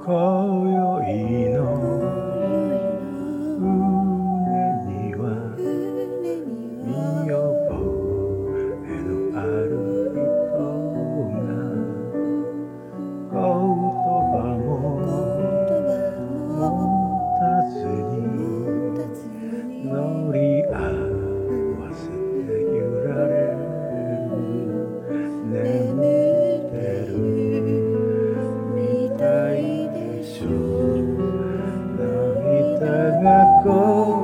今宵の船には見覚えのある人が言葉も持たずに乗り合わせて揺られる眠ってるみたいでしょ涙がこ